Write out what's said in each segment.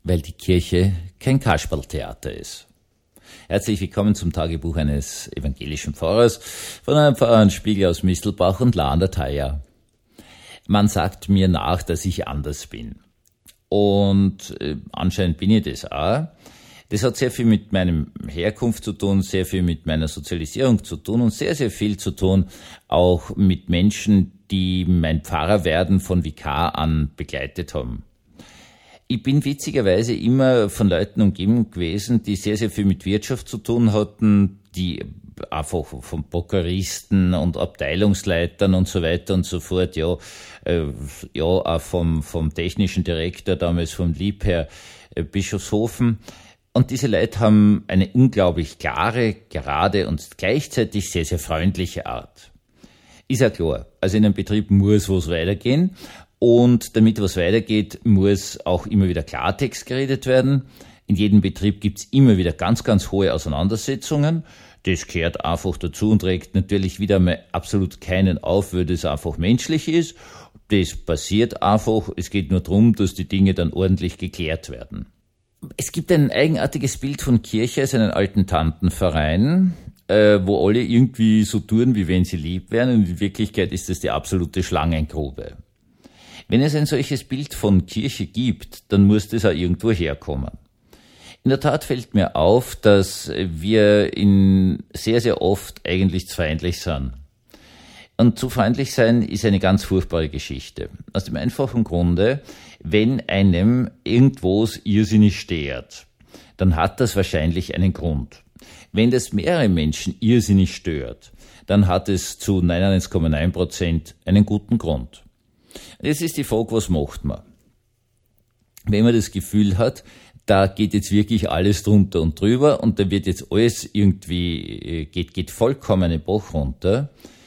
weil die Kirche kein Kasperltheater ist. Herzlich willkommen zum Tagebuch eines evangelischen Pfarrers von einem Pfarrer Spiegel aus Mistelbach und La an der Thaya. Man sagt mir nach, dass ich anders bin. Und anscheinend bin ich das auch. Das hat sehr viel mit meinem Herkunft zu tun, sehr viel mit meiner Sozialisierung zu tun und sehr, sehr viel zu tun auch mit Menschen, die mein Pfarrerwerden von Vikar an begleitet haben. Ich bin witzigerweise immer von Leuten umgeben gewesen, die sehr, sehr viel mit Wirtschaft zu tun hatten, die einfach von Prokuristen und Abteilungsleitern und so weiter und so fort, auch vom technischen Direktor, damals vom Liebherr Bischofshofen. Und diese Leute haben eine unglaublich klare, gerade und gleichzeitig sehr, sehr freundliche Art. Ist ja klar, also in einem Betrieb muss was weitergehen und damit was weitergeht, muss auch immer wieder Klartext geredet werden. In jedem Betrieb gibt's immer wieder ganz, ganz hohe Auseinandersetzungen. Das gehört einfach dazu und regt natürlich wieder mal absolut keinen auf, weil das einfach menschlich ist. Das passiert einfach, es geht nur darum, dass die Dinge dann ordentlich geklärt werden. Es gibt ein eigenartiges Bild von Kirche als einen alten Tantenverein, wo alle irgendwie so tun, wie wenn sie lieb wären, und in Wirklichkeit ist das die absolute Schlangengrube. Wenn es ein solches Bild von Kirche gibt, dann muss das auch irgendwo herkommen. In der Tat fällt mir auf, dass wir sehr, sehr oft eigentlich zu feindlich sind. Und zu feindlich sein ist eine ganz furchtbare Geschichte. Aus dem einfachen Grunde, wenn einem irgendwo irrsinnig stört, dann hat das wahrscheinlich einen Grund. Wenn das mehrere Menschen irrsinnig stört, dann hat es zu 99,9% einen guten Grund. Jetzt ist die Frage, was macht man? Wenn man das Gefühl hat, da geht jetzt wirklich alles drunter und drüber und da wird jetzt alles irgendwie, geht vollkommen den Bach runter.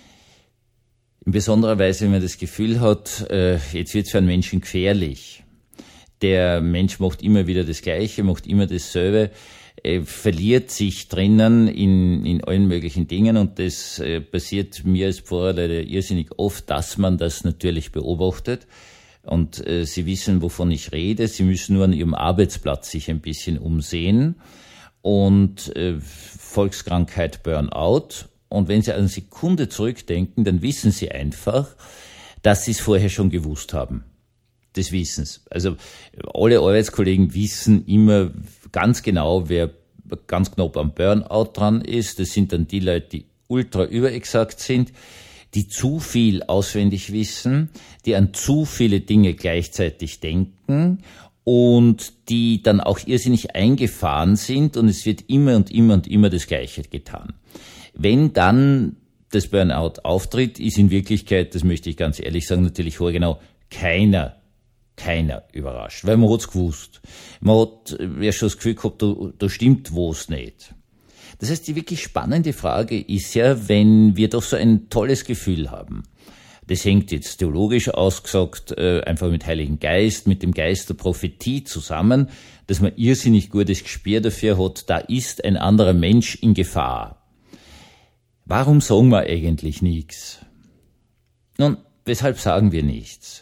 In besonderer Weise, wenn man das Gefühl hat, jetzt wird es für einen Menschen gefährlich. Der Mensch macht immer wieder das Gleiche, macht immer dasselbe, verliert sich drinnen in allen möglichen Dingen und das passiert mir als Pfarrer leider irrsinnig oft, dass man das natürlich beobachtet. Und Sie wissen, wovon ich rede. Sie müssen nur an Ihrem Arbeitsplatz sich ein bisschen umsehen. Und Volkskrankheit Burnout. Und wenn Sie eine Sekunde zurückdenken, dann wissen Sie einfach, dass Sie es vorher schon gewusst haben. Das Wissens. Also alle Arbeitskollegen wissen immer ganz genau, wer ganz knapp am Burnout dran ist. Das sind dann die Leute, die ultra überexakt sind, die zu viel auswendig wissen, die an zu viele Dinge gleichzeitig denken und die dann auch irrsinnig eingefahren sind und es wird immer und immer und immer das Gleiche getan. Wenn dann das Burnout auftritt, ist in Wirklichkeit, das möchte ich ganz ehrlich sagen, natürlich haargenau keiner überrascht, weil man hat's gewusst. Man hat ja schon das Gefühl gehabt, da stimmt was nicht. Das heißt, die wirklich spannende Frage ist ja, wenn wir doch so ein tolles Gefühl haben. Das hängt jetzt theologisch ausgesagt einfach mit Heiligen Geist, mit dem Geist der Prophetie zusammen, dass man irrsinnig gutes Gespür dafür hat, da ist ein anderer Mensch in Gefahr. Warum sagen wir eigentlich nichts? Nun, weshalb sagen wir nichts?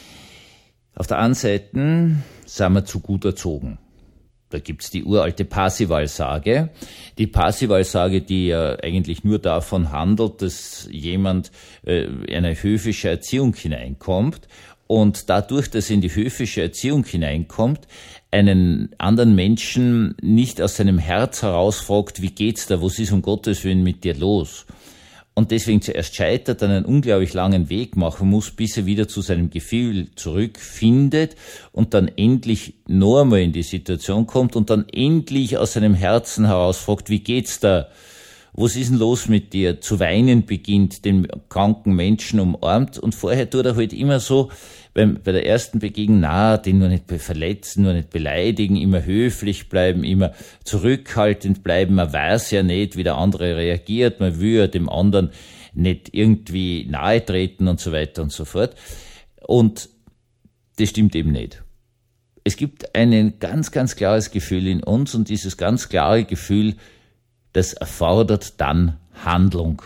Auf der einen Seite sind wir zu gut erzogen. Da gibt's die uralte Parsival-Sage. Die Parsival-Sage, die ja eigentlich nur davon handelt, dass jemand in eine höfische Erziehung hineinkommt und dadurch, dass er in die höfische Erziehung hineinkommt, einen anderen Menschen nicht aus seinem Herz herausfragt, wie geht's da, was ist um Gottes Willen mit dir los? Und deswegen zuerst scheitert, dann einen unglaublich langen Weg machen muss, bis er wieder zu seinem Gefühl zurückfindet und dann endlich noch einmal in die Situation kommt und dann endlich aus seinem Herzen heraus fragt, wie geht's da? Was ist denn los mit dir? Zu weinen beginnt, den kranken Menschen umarmt und vorher tut er halt immer so, bei der ersten Begegnung, den nur nicht verletzen, nur nicht beleidigen, immer höflich bleiben, immer zurückhaltend bleiben. Man weiß ja nicht, wie der andere reagiert. Man will ja dem anderen nicht irgendwie nahe treten und so weiter und so fort. Und das stimmt eben nicht. Es gibt ein ganz, ganz klares Gefühl in uns und dieses ganz klare Gefühl, das erfordert dann Handlung.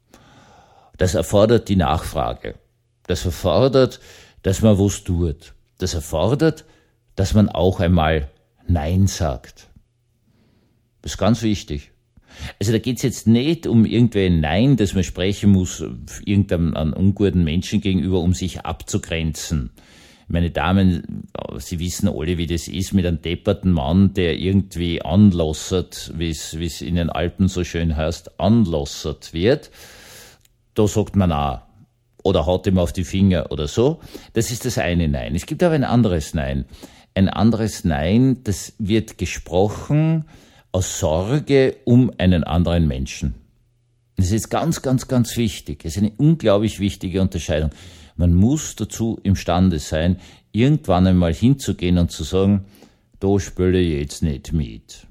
Das erfordert die Nachfrage. Das erfordert, dass man was tut. Das erfordert, dass man auch einmal Nein sagt. Das ist ganz wichtig. Also da geht's jetzt nicht um irgendwelche Nein, dass man sprechen muss irgendeinem unguten Menschen gegenüber, um sich abzugrenzen. Meine Damen, Sie wissen alle, wie das ist mit einem depperten Mann, der irgendwie anlossert, wie es in den Alpen so schön heißt, anlossert wird. Da sagt man auch. Oder haut ihm auf die Finger oder so. Das ist das eine Nein. Es gibt aber ein anderes Nein. Ein anderes Nein, das wird gesprochen aus Sorge um einen anderen Menschen. Das ist ganz, ganz, ganz wichtig. Das ist eine unglaublich wichtige Unterscheidung. Man muss dazu imstande sein, irgendwann einmal hinzugehen und zu sagen, da spiele ich jetzt nicht mit.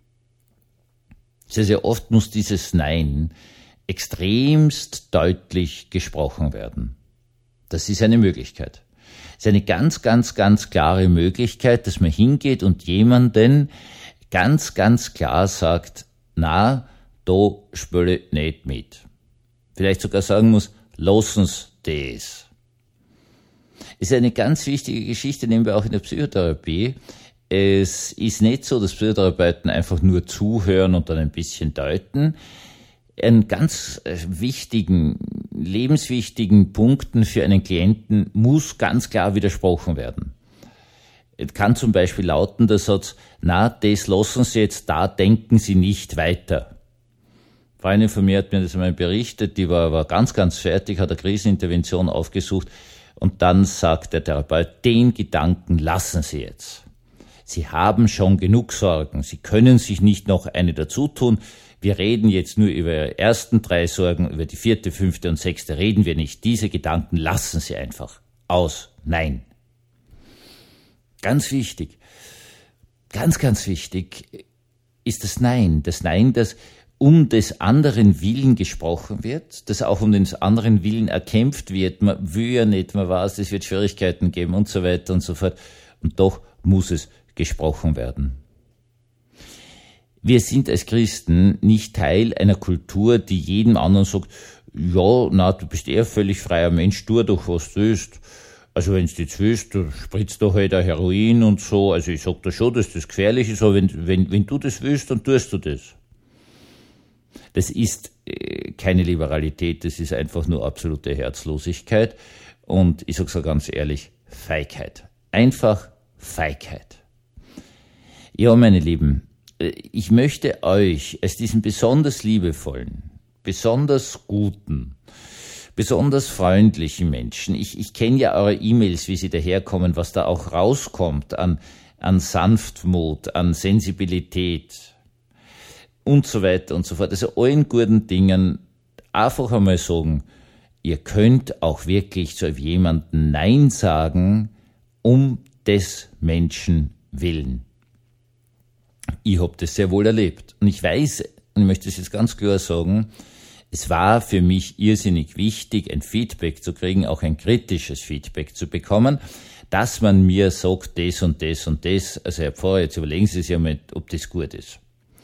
Sehr, sehr oft muss dieses Nein extremst deutlich gesprochen werden. Das ist eine Möglichkeit. Es ist eine ganz, ganz, ganz klare Möglichkeit, dass man hingeht und jemanden ganz, ganz klar sagt, na, da spiele ich nicht mit. Vielleicht sogar sagen muss, lassen's das. Ist eine ganz wichtige Geschichte, nehmen wir auch in der Psychotherapie. Es ist nicht so, dass Psychotherapeuten einfach nur zuhören und dann ein bisschen deuten. Einen ganz wichtigen, lebenswichtigen Punkten für einen Klienten muss ganz klar widersprochen werden. Es kann zum Beispiel lauten der Satz, na, das lassen Sie jetzt, da denken Sie nicht weiter. Eine Freundin von mir hat mir das einmal berichtet, die war ganz, ganz fertig, hat eine Krisenintervention aufgesucht und dann sagt der Therapeut, den Gedanken lassen Sie jetzt. Sie haben schon genug Sorgen, Sie können sich nicht noch eine dazu tun. Wir reden jetzt nur über Ihre ersten 3 Sorgen, über die 4., 5. und 6. reden wir nicht. Diese Gedanken lassen Sie einfach aus. Nein. Ganz wichtig, ganz, ganz wichtig ist das Nein. Das Nein, das um des anderen Willen gesprochen wird, dass auch um des anderen Willen erkämpft wird. Man will ja nicht, man weiß, es wird Schwierigkeiten geben und so weiter und so fort. Und doch muss es gesprochen werden. Wir sind als Christen nicht Teil einer Kultur, die jedem anderen sagt, ja, na, du bist eher völlig freier Mensch, tu doch, was du willst. Also wenn du jetzt willst, du spritzt doch halt ein Heroin und so. Also ich sag da schon, dass das gefährlich ist, aber wenn du das willst, dann tust du das. Das ist keine Liberalität, das ist einfach nur absolute Herzlosigkeit. Und ich sag's auch ganz ehrlich, Feigheit. Einfach Feigheit. Ja, meine Lieben, ich möchte euch als diesen besonders liebevollen, besonders guten, besonders freundlichen Menschen, ich kenne ja eure E-Mails, wie sie daherkommen, was da auch rauskommt an Sanftmut, an Sensibilität und so weiter und so fort. Also allen guten Dingen einfach einmal sagen, ihr könnt auch wirklich zu jemandem Nein sagen, um des Menschen willen. Ich habe das sehr wohl erlebt. Und ich weiß, und ich möchte das jetzt ganz klar sagen, es war für mich irrsinnig wichtig, ein Feedback zu kriegen, auch ein kritisches Feedback zu bekommen, dass man mir sagt, das und das und das. Also Herr Pfarrer, jetzt überlegen Sie sich einmal, ob das gut ist.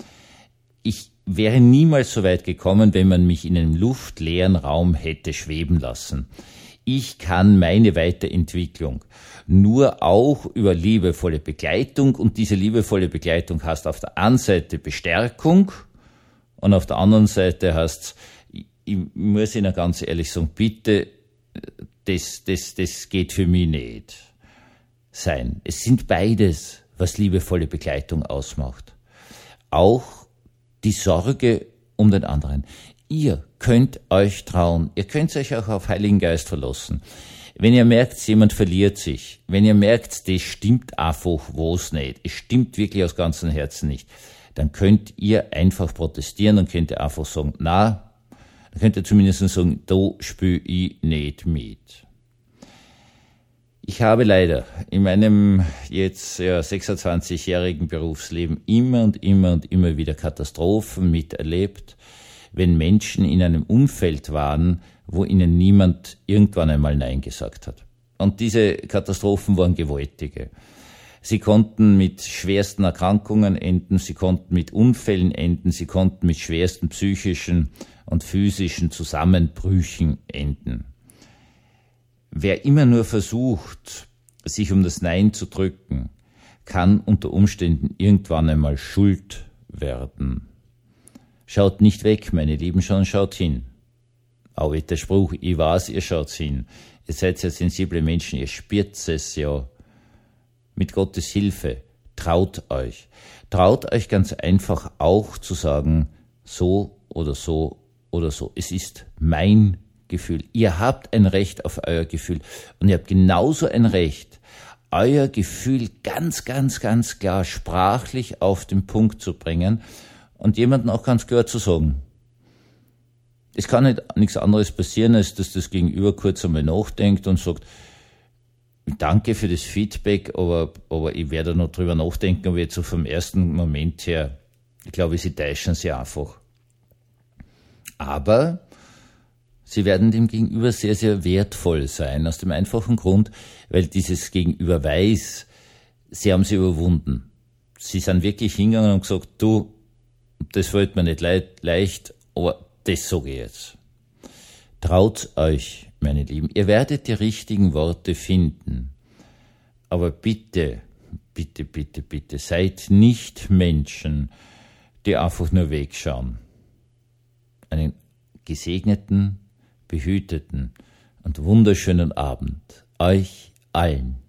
Ich wäre niemals so weit gekommen, wenn man mich in einem luftleeren Raum hätte schweben lassen. Ich kann meine Weiterentwicklung nur auch über liebevolle Begleitung, und diese liebevolle Begleitung heißt auf der einen Seite Bestärkung und auf der anderen Seite heißt, ich muss Ihnen ganz ehrlich sagen, bitte, das geht für mich nicht sein. Es sind beides, was liebevolle Begleitung ausmacht. Auch die Sorge um den anderen. Ihr könnt euch trauen. Ihr könnt euch auch auf Heiligen Geist verlassen. Wenn ihr merkt, jemand verliert sich, wenn ihr merkt, das stimmt einfach was nicht, es stimmt wirklich aus ganzem Herzen nicht, dann könnt ihr einfach protestieren und könnt ihr einfach sagen, na, dann könnt ihr zumindest sagen, da spiele ich nicht mit. Ich habe leider in meinem jetzt 26-jährigen Berufsleben immer und immer wieder Katastrophen miterlebt, wenn Menschen in einem Umfeld waren, wo ihnen niemand irgendwann einmal Nein gesagt hat. Und diese Katastrophen waren gewaltige. Sie konnten mit schwersten Erkrankungen enden, sie konnten mit Unfällen enden, sie konnten mit schwersten psychischen und physischen Zusammenbrüchen enden. Wer immer nur versucht, sich um das Nein zu drücken, kann unter Umständen irgendwann einmal Schuld werden. Schaut nicht weg, meine Lieben, sondern schaut hin. Auch der Spruch, ich weiß, ihr schaut hin. Ihr seid ja sensible Menschen, ihr spürt es ja. Mit Gottes Hilfe, traut euch. Traut euch ganz einfach auch zu sagen, so oder so oder so. Es ist mein Gefühl. Ihr habt ein Recht auf euer Gefühl. Und ihr habt genauso ein Recht, euer Gefühl ganz, ganz, ganz klar sprachlich auf den Punkt zu bringen und jemandem auch ganz klar zu sagen. Es kann nichts anderes passieren, als dass das Gegenüber kurz einmal nachdenkt und sagt, danke für das Feedback, aber ich werde noch drüber nachdenken, aber jetzt so vom ersten Moment her, ich glaube, sie täuschen sich einfach. Aber sie werden dem Gegenüber sehr, sehr wertvoll sein, aus dem einfachen Grund, weil dieses Gegenüber weiß, sie haben sie überwunden. Sie sind wirklich hingegangen und gesagt, du, das fällt mir nicht leicht, aber das sage ich jetzt. Traut euch, meine Lieben, ihr werdet die richtigen Worte finden. Aber bitte, bitte, bitte, bitte, seid nicht Menschen, die einfach nur wegschauen. Einen gesegneten, behüteten und wunderschönen Abend euch allen.